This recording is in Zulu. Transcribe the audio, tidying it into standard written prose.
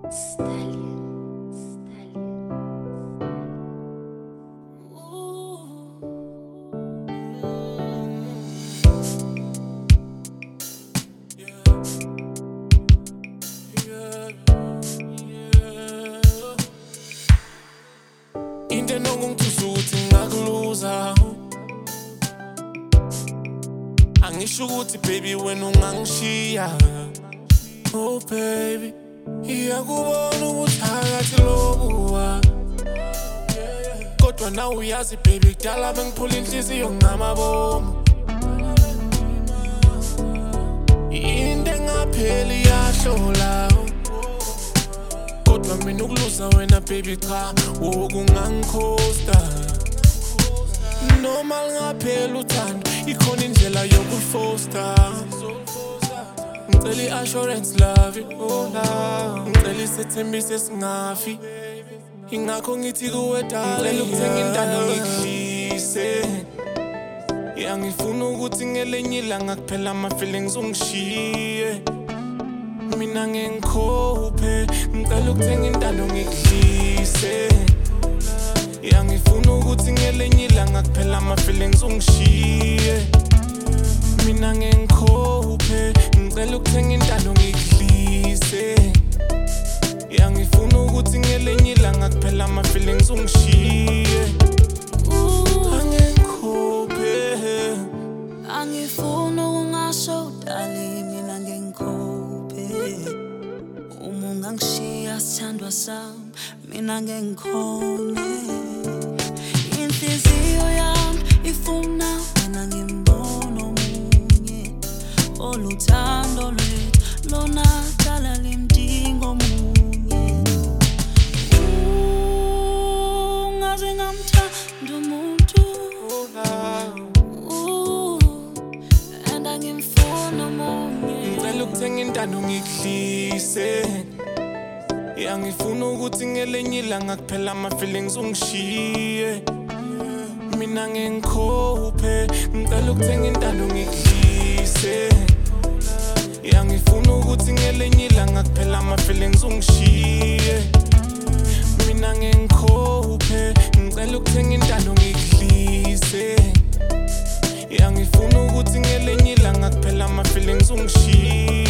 Stallion, Into enokungithusa ukuthi ngakuluza. Angisho ukuthi baby wena ungangishiya. Oh baby, iyakubona ubuthakathi lobuwa. Kodwa nawe uyazi baby kudala bengiphula inhliziyo ngamabomu. Into engapheli yahlola. Kodwa mina ukuluza wena baby cha okungangikhosta. Noma lingapheli uthando ikhona indlela yokufosta. Ngicela i-assurance love, oh la. Ngicela isethembiso esingafi. Ingakho ngithi kuwe darling, ngicela ukuthenga intando ngikuhlise. Ngifuna ukuthi ngelinye ilanga kuphela ama-feelings ungishiye. Mina ngikhophe, ngicela ukuthenga intando ngikuhlise. Ngifuna ukuthi ngelinye ilanga kuphela ama-feelings ungishiye. Mina ngikhophe, ngicela ukuthenga intando ngikuhlise. Ngifuna ukuthi ngelinye ilanga kuphela ama-feelings ungishiye. Angifuna ungasho dali mina ngikhophe. Uma ungangishiya sithandwa sami mina ngikhone. Inhliziyo yami ifuna wena ngimbone omunye. Oluthando lwethu lona dala limdingo omunye. Ungaze ngamthanda umuntu. Ngicela ukuthenga intando ngikuhlise. Ngifuna ukuthi ngelinye ilanga kuphela ama-feelings ungishiye. Mina ngikhophe, ngicela ukuthenga intando ngikuhlise. Ngifuna ukuthi ngelinye ilanga kuphela ama-feelings ungishiye. Mina ngikhophe, ngicela ukuthenga intando ngikuhlise. Ngifuna ukuthi ngelinye ilanga kuphela ama-feelings ungishiye.